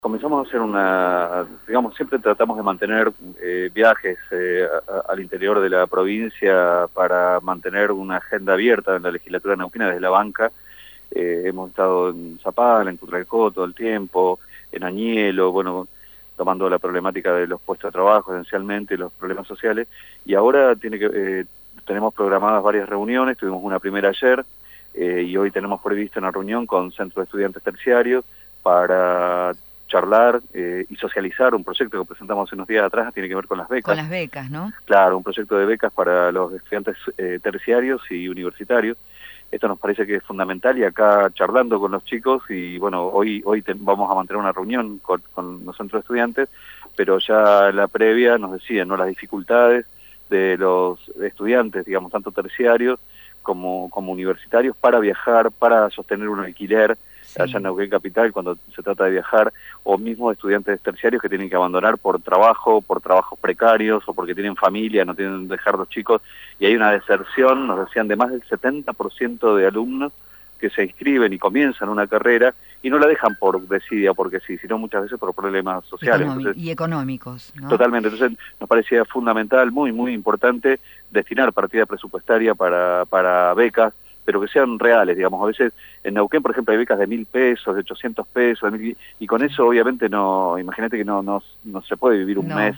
Comenzamos a hacer digamos, siempre tratamos de mantener viajes al interior de la provincia para mantener una agenda abierta en la legislatura neuquina desde la banca. Hemos estado en Zapala, en Cutralcó todo el tiempo, en Añelo, bueno, tomando la problemática de los puestos de trabajo esencialmente, los problemas sociales, y ahora tenemos programadas varias reuniones, tuvimos una primera ayer, y hoy tenemos prevista una reunión con Centro de Estudiantes Terciarios para charlar y socializar un proyecto que presentamos hace unos días atrás, tiene que ver con las becas. Con las becas, ¿no? Claro, un proyecto de becas para los estudiantes terciarios y universitarios. Esto nos parece que es fundamental y acá charlando con los chicos y bueno, hoy vamos a mantener una reunión con los centros de estudiantes, pero ya en la previa nos decían, ¿no?, las dificultades de los estudiantes, digamos, tanto terciarios como universitarios para viajar, para sostener un alquiler, sí, allá en Neuquén Capital cuando se trata de viajar, o mismo estudiantes terciarios que tienen que abandonar por trabajos precarios, o porque tienen familia, no tienen que dejar los chicos, y hay una deserción, nos decían, de más del 70% de alumnos que se inscriben y comienzan una carrera y no la dejan por desidia, porque sí, sino muchas veces por problemas sociales. Y económicos, ¿no? Totalmente, entonces nos parecía fundamental, muy importante, destinar partida presupuestaria para becas, pero que sean reales, digamos. A veces en Neuquén, por ejemplo, hay becas de 1.000 pesos, de 800 pesos, y con eso obviamente no, imagínate que no se puede vivir un mes,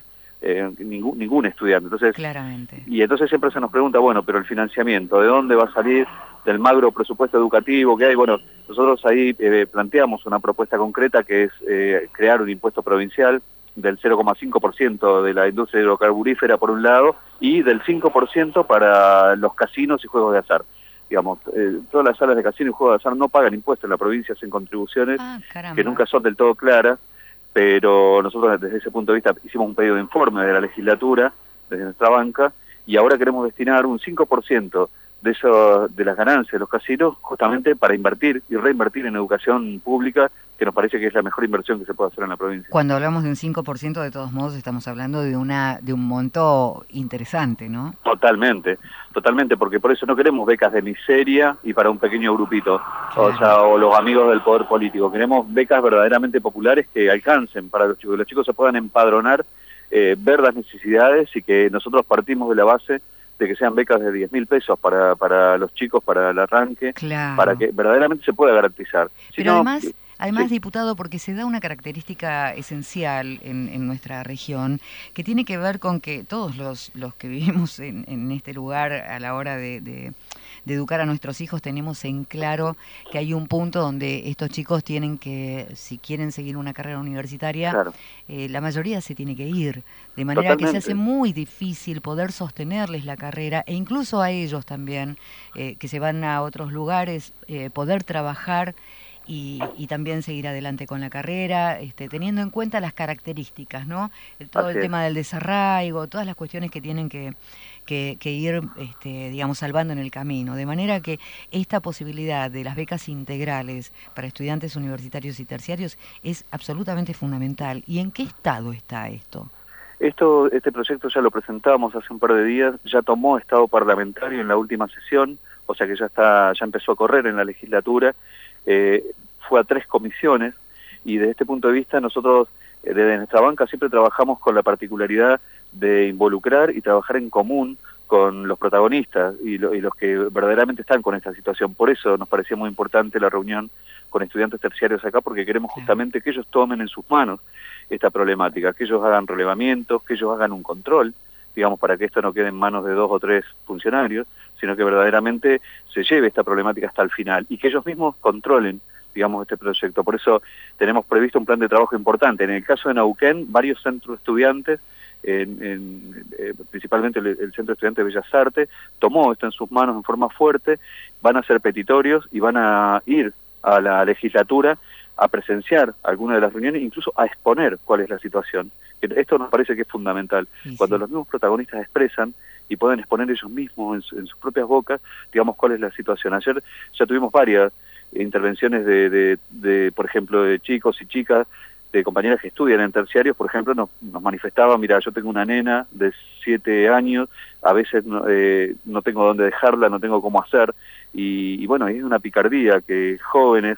ningún estudiante. Entonces, claramente. Y entonces siempre se nos pregunta, bueno, pero el financiamiento, ¿de dónde va a salir? Del magro presupuesto educativo que hay. Bueno, nosotros ahí planteamos una propuesta concreta que es crear un impuesto provincial del 0,5% de la industria hidrocarburífera por un lado, y del 5% para los casinos y juegos de azar. Digamos, todas las salas de casino y juegos de azar no pagan impuestos en la provincia, hacen contribuciones que nunca son del todo claras, pero nosotros desde ese punto de vista hicimos un pedido de informe de la legislatura, desde nuestra banca, y ahora queremos destinar un 5% de las ganancias de los casinos justamente para invertir y reinvertir en educación pública, que nos parece que es la mejor inversión que se puede hacer en la provincia. Cuando hablamos de un 5%, de todos modos estamos hablando de un monto interesante, ¿no? Totalmente, porque por eso no queremos becas de miseria y para un pequeño grupito, claro, o los amigos del poder político. Queremos becas verdaderamente populares que alcancen para los chicos se puedan empadronar, ver las necesidades, y que nosotros partimos de la base de que sean becas de 10.000 pesos para los chicos, para el arranque, claro, para que verdaderamente se pueda garantizar. Pero además, sí, diputado, porque se da una característica esencial en nuestra región, que tiene que ver con que todos los que vivimos en este lugar a la hora de educar a nuestros hijos tenemos en claro que hay un punto donde estos chicos tienen que, si quieren seguir una carrera universitaria, claro, la mayoría se tiene que ir, de manera Totalmente. Que se hace muy difícil poder sostenerles la carrera, e incluso a ellos también, que se van a otros lugares, poder trabajar y también seguir adelante con la carrera, teniendo en cuenta las características, ¿no? Todo el tema del desarraigo, todas las cuestiones que tienen que ir, digamos, salvando en el camino. De manera que esta posibilidad de las becas integrales para estudiantes universitarios y terciarios es absolutamente fundamental. ¿Y en qué estado está esto? Este proyecto ya lo presentamos hace un par de días, ya tomó estado parlamentario en la última sesión, o sea que ya empezó a correr en la legislatura. Fue a 3 comisiones, y desde este punto de vista nosotros desde nuestra banca siempre trabajamos con la particularidad de involucrar y trabajar en común con los protagonistas y los que verdaderamente están con esta situación. Por eso nos parecía muy importante la reunión con estudiantes terciarios acá, porque queremos justamente que ellos tomen en sus manos esta problemática, que ellos hagan relevamientos, que ellos hagan un control, digamos, para que esto no quede en manos de 2 o 3 funcionarios, sino que verdaderamente se lleve esta problemática hasta el final y que ellos mismos controlen, digamos, este proyecto. Por eso tenemos previsto un plan de trabajo importante. En el caso de Neuquén, varios centros de estudiantes, principalmente el Centro de Estudiantes de Bellas Artes, tomó esto en sus manos en forma fuerte, van a ser petitorios y van a ir a la legislatura a presenciar algunas de las reuniones, incluso a exponer cuál es la situación. Esto nos parece que es fundamental. Cuando los mismos protagonistas expresan y pueden exponer ellos mismos en sus propias bocas, digamos, cuál es la situación. Ayer ya tuvimos varias intervenciones por ejemplo, de chicos y chicas, de compañeras que estudian en terciarios, por ejemplo, nos manifestaban, mira, yo tengo una nena de 7 años, a veces no tengo dónde dejarla, no tengo cómo hacer, y bueno, es una picardía que jóvenes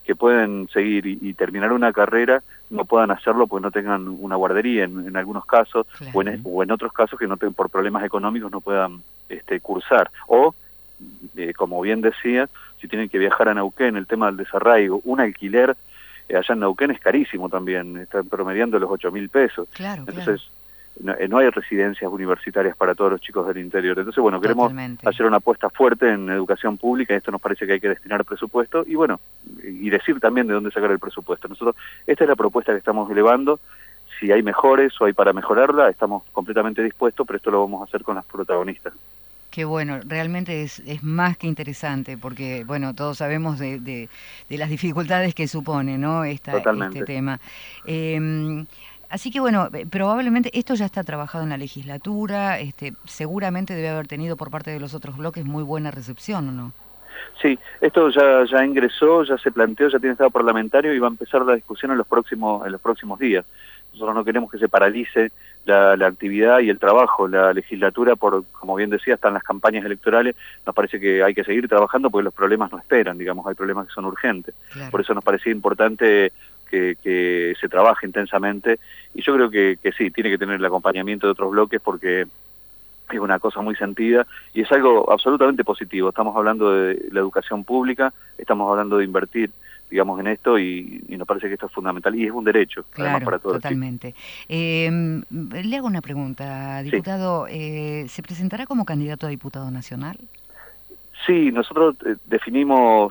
que pueden seguir y terminar una carrera no puedan hacerlo porque no tengan una guardería en algunos casos, claro. o en otros casos que no por problemas económicos no puedan cursar. O, como bien decía, si tienen que viajar a Neuquén, el tema del desarraigo, un alquiler allá en Neuquén es carísimo también, están promediando los 8.000 pesos. Claro, Entonces, no hay residencias universitarias para todos los chicos del interior. Entonces, bueno, queremos hacer una apuesta fuerte en educación pública, esto nos parece que hay que destinar presupuesto, y bueno, y decir también de dónde sacar el presupuesto. Nosotros, esta es la propuesta que estamos elevando, si hay mejores o hay para mejorarla, estamos completamente dispuestos, pero esto lo vamos a hacer con las protagonistas. Qué bueno, realmente es más que interesante, porque bueno, todos sabemos de las dificultades que supone, ¿no? Este tema. Así que bueno, probablemente esto ya está trabajado en la legislatura, seguramente debe haber tenido por parte de los otros bloques muy buena recepción, ¿o no? Sí, esto ya ingresó, ya se planteó, ya tiene estado parlamentario y va a empezar la discusión en los próximos días. Nosotros no queremos que se paralice la actividad y el trabajo. La legislatura, como bien decía, están las campañas electorales, nos parece que hay que seguir trabajando porque los problemas no esperan, digamos, hay problemas que son urgentes. Claro. Por eso nos parecía importante que se trabaje intensamente, y yo creo que sí, tiene que tener el acompañamiento de otros bloques porque es una cosa muy sentida y es algo absolutamente positivo. Estamos hablando de la educación pública, estamos hablando de invertir, digamos, en esto, y nos parece que esto es fundamental y es un derecho, claro, además, para todos. Totalmente. Le hago una pregunta, diputado. Sí. ¿Se presentará como candidato a diputado nacional? Sí, nosotros definimos,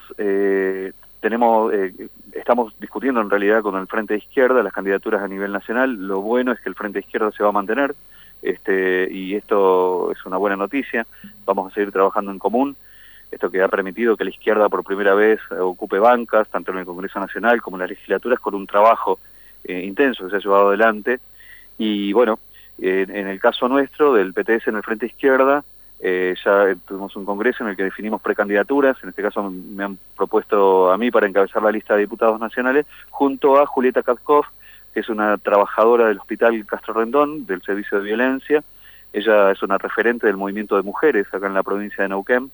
estamos discutiendo en realidad con el Frente de Izquierda las candidaturas a nivel nacional. Lo bueno es que el Frente de Izquierda se va a mantener, y esto es una buena noticia. Vamos a seguir trabajando en común, esto que ha permitido que la izquierda por primera vez ocupe bancas, tanto en el Congreso Nacional como en las legislaturas, con un trabajo intenso que se ha llevado adelante. Y bueno, en el caso nuestro, del PTS en el Frente Izquierda, ya tuvimos un congreso en el que definimos precandidaturas. En este caso me han propuesto a mí para encabezar la lista de diputados nacionales, junto a Julieta Katkov, que es una trabajadora del Hospital Castro Rendón, del Servicio de Violencia. Ella es una referente del movimiento de mujeres acá en la provincia de Neuquén,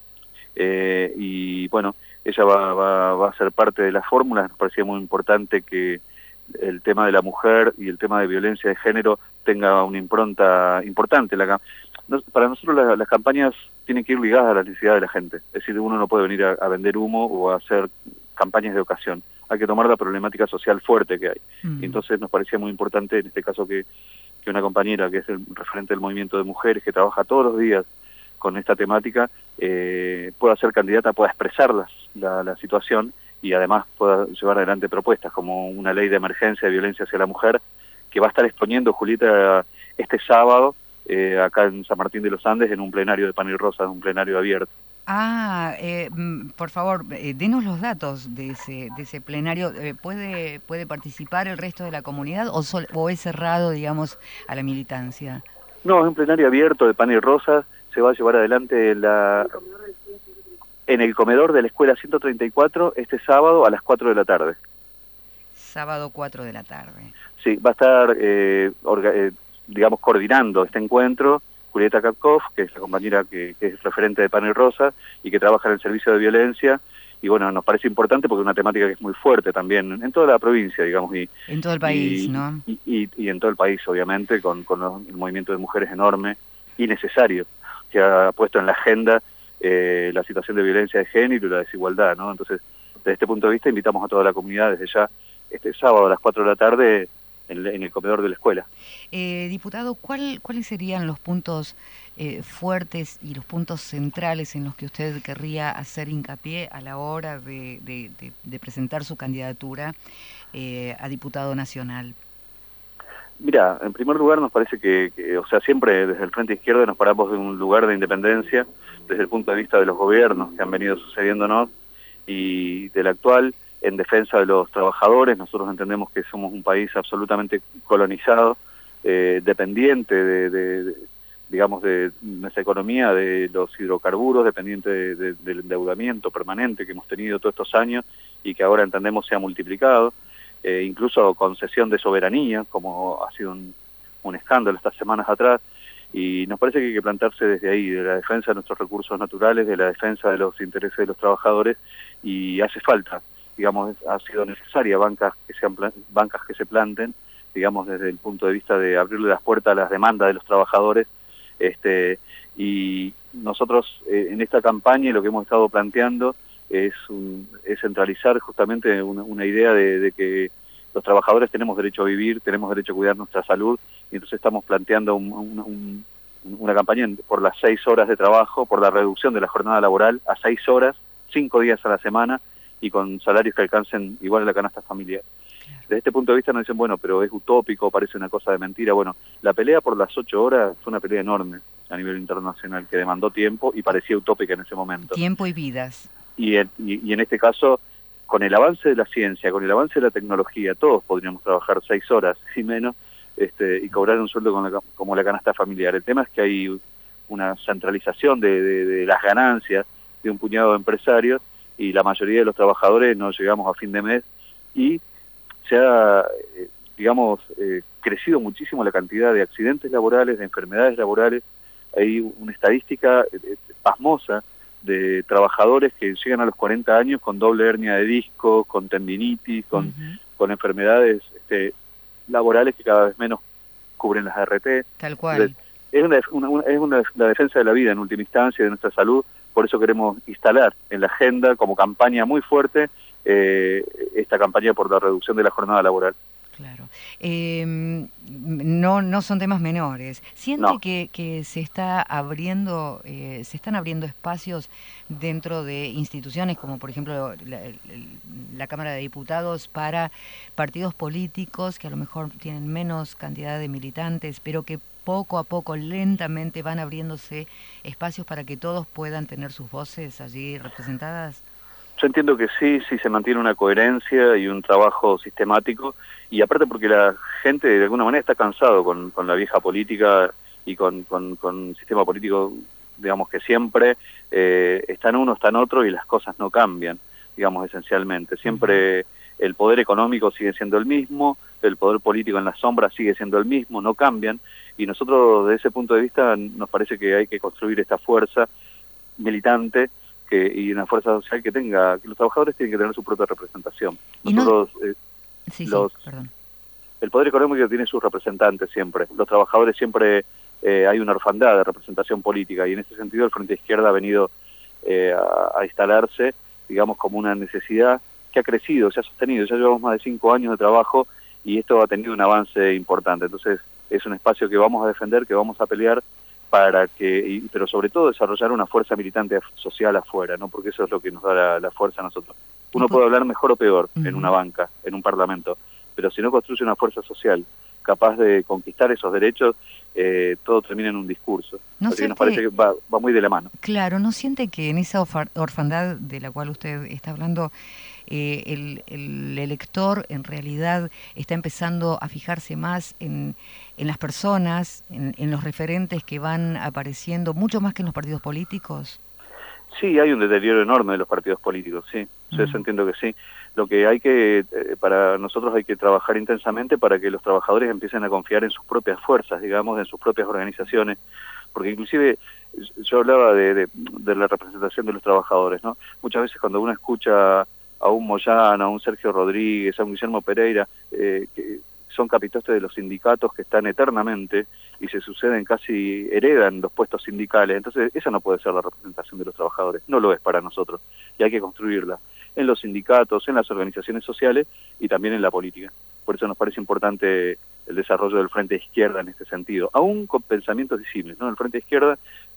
y bueno, ella va a ser parte de la fórmula. Nos parecía muy importante que el tema de la mujer y el tema de violencia de género tenga una impronta importante. Para nosotros las campañas tienen que ir ligadas a la necesidad de la gente. Es decir, uno no puede venir a vender humo o a hacer campañas de ocasión. Hay que tomar la problemática social fuerte que hay. Y entonces nos parecía muy importante, en este caso, que una compañera que es el referente del movimiento de mujeres, que trabaja todos los días con esta temática, pueda ser candidata, pueda expresar la situación y además pueda llevar adelante propuestas como una ley de emergencia de violencia hacia la mujer, que va a estar exponiendo Julieta este sábado acá en San Martín de los Andes, en un plenario de Pan y Rosa, un plenario abierto. Por favor, denos los datos de ese plenario. ¿Puede participar el resto de la comunidad o es cerrado, digamos, a la militancia? No, es un plenario abierto de Pan y Rosa. Se va a llevar adelante en el comedor de la Escuela 134 este sábado a las 4 de la tarde. Sábado 4 de la tarde. Sí, va a estar, digamos, coordinando este encuentro Julieta Katkov, que es la compañera que es referente de Pan y Rosa y que trabaja en el servicio de violencia. Y bueno, nos parece importante porque es una temática que es muy fuerte también en toda la provincia, digamos. En todo el país, ¿no? Y en todo el país, obviamente, con el movimiento de mujeres enorme y necesario, que ha puesto en la agenda la situación de violencia de género y la desigualdad, ¿no? Entonces, desde este punto de vista, invitamos a toda la comunidad desde ya este sábado a las 4 de la tarde en el comedor de la escuela. Diputado, ¿cuáles serían los puntos fuertes y los puntos centrales en los que usted querría hacer hincapié a la hora de presentar su candidatura a diputado nacional? Mira, en primer lugar nos parece que, o sea, siempre desde el Frente Izquierda nos paramos de un lugar de independencia, desde el punto de vista de los gobiernos que han venido sucediéndonos y del actual, en defensa de los trabajadores. Nosotros entendemos que somos un país absolutamente colonizado, dependiente digamos, de nuestra economía, de los hidrocarburos, dependiente del endeudamiento permanente que hemos tenido todos estos años y que ahora entendemos se ha multiplicado, incluso concesión de soberanía, como ha sido un escándalo estas semanas atrás. Y nos parece que hay que plantarse desde ahí, de la defensa de nuestros recursos naturales, de la defensa de los intereses de los trabajadores, y hace falta digamos, ha sido necesaria bancas que se planten, digamos, desde el punto de vista de abrirle las puertas a las demandas de los trabajadores. Y nosotros en esta campaña lo que hemos estado planteando es centralizar justamente una idea de que los trabajadores tenemos derecho a vivir, tenemos derecho a cuidar nuestra salud, y entonces estamos planteando una campaña por las 6 horas de trabajo, por la reducción de la jornada laboral a 6 horas, 5 días a la semana, y con salarios que alcancen igual a la canasta familiar. Desde este punto de vista nos dicen, bueno, pero es utópico, parece una cosa de mentira. Bueno, la pelea por las 8 horas fue una pelea enorme a nivel internacional, que demandó tiempo y parecía utópica en ese momento. Tiempo y vidas. Y en este caso, con el avance de la ciencia, con el avance de la tecnología, todos podríamos trabajar 6 horas y menos, y cobrar un sueldo como la canasta familiar. El tema es que hay una centralización de las ganancias de un puñado de empresarios, y la mayoría de los trabajadores no llegamos a fin de mes, y se ha, digamos, crecido muchísimo la cantidad de accidentes laborales, de enfermedades laborales. Hay una estadística pasmosa de trabajadores que llegan a los 40 años con doble hernia de disco, con tendinitis, con enfermedades laborales que cada vez menos cubren las ART. Tal cual. Entonces, la defensa de la vida en última instancia, de nuestra salud. Por eso queremos instalar en la agenda como campaña muy fuerte esta campaña por la reducción de la jornada laboral. Claro. No son temas menores. ¿Siente que se están abriendo espacios dentro de instituciones como, por ejemplo, la Cámara de Diputados, para partidos políticos que a lo mejor tienen menos cantidad de militantes, pero que poco a poco, lentamente, van abriéndose espacios para que todos puedan tener sus voces allí representadas? Yo entiendo que sí se mantiene una coherencia y un trabajo sistemático, y aparte porque la gente de alguna manera está cansado con la vieja política y con un sistema político, digamos, que siempre está en uno, está en otro, y las cosas no cambian, digamos, esencialmente. Siempre el poder económico sigue siendo el mismo, el poder político en la sombra sigue siendo el mismo, no cambian, y nosotros desde ese punto de vista nos parece que hay que construir esta fuerza militante y una fuerza social que los trabajadores tienen que tener su propia representación. Nosotros, el poder económico tiene sus representantes siempre, los trabajadores siempre hay una orfandad de representación política, y en ese sentido el Frente Izquierda ha venido a instalarse, digamos, como una necesidad que ha crecido, se ha sostenido. Ya llevamos más de 5 años de trabajo y esto ha tenido un avance importante. Entonces es un espacio que vamos a defender, que vamos a pelear pero sobre todo desarrollar una fuerza militante social afuera, ¿no? Porque eso es lo que nos da la fuerza a nosotros. Uno puede hablar mejor o peor en una banca, en un parlamento, pero si no construye una fuerza social capaz de conquistar esos derechos, todo termina en un discurso. Así que nos parece que va muy de la mano. Claro, ¿no siente que en esa orfandad de la cual usted está hablando, el elector en realidad está empezando a fijarse más en las personas, en los referentes que van apareciendo, mucho más que en los partidos políticos? Sí, hay un deterioro enorme de los partidos políticos, sí. Yo entiendo que sí. Lo que hay que, para nosotros hay que trabajar intensamente para que los trabajadores empiecen a confiar en sus propias fuerzas, digamos, en sus propias organizaciones, porque inclusive yo hablaba de la representación de los trabajadores, ¿no? Muchas veces cuando uno escucha a un Moyano, a un Sergio Rodríguez, a un Guillermo Pereira, que son capitostes de los sindicatos que están eternamente y se suceden, casi heredan los puestos sindicales. Entonces esa no puede ser la representación de los trabajadores, no lo es para nosotros, y hay que construirla en los sindicatos, en las organizaciones sociales y también en la política. Por eso nos parece importante el desarrollo del Frente Izquierda en este sentido, aún con pensamientos disímiles, ¿no? El Frente Izquierda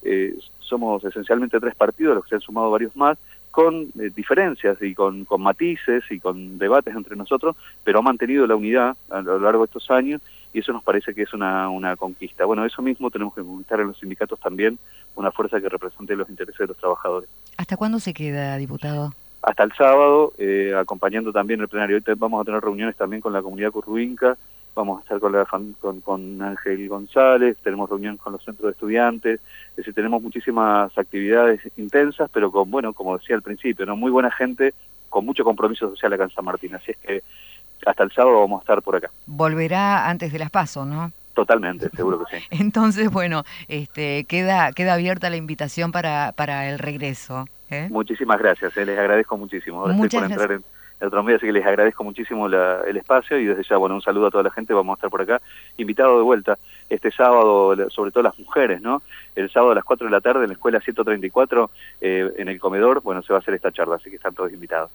somos esencialmente 3 partidos, los que se han sumado varios más, con diferencias y con matices y con debates entre nosotros, pero ha mantenido la unidad a lo largo de estos años, y eso nos parece que es una conquista. Bueno, eso mismo tenemos que conquistar en los sindicatos también, una fuerza que represente los intereses de los trabajadores. ¿Hasta cuándo se queda, diputado? Hasta el sábado, acompañando también el plenario. Hoy vamos a tener reuniones también con la comunidad curruinca, vamos a estar con Ángel González, tenemos reunión con los centros de estudiantes, es decir, tenemos muchísimas actividades intensas, pero con, bueno, como decía al principio, ¿no? Muy buena gente, con mucho compromiso social acá en San Martín, así es que hasta el sábado vamos a estar por acá. Volverá antes de las PASO, ¿no? Totalmente, seguro que sí. Entonces, bueno, queda abierta la invitación para el regreso. Muchísimas gracias, les agradezco muchísimo. Ahora estoy por entrar el otro medio, así que les agradezco muchísimo el espacio y desde ya, bueno, un saludo a toda la gente, vamos a estar por acá, invitado de vuelta este sábado, sobre todo las mujeres, ¿no? El sábado a las 4 de la tarde en la escuela 134, en el comedor, bueno, se va a hacer esta charla, así que están todos invitados.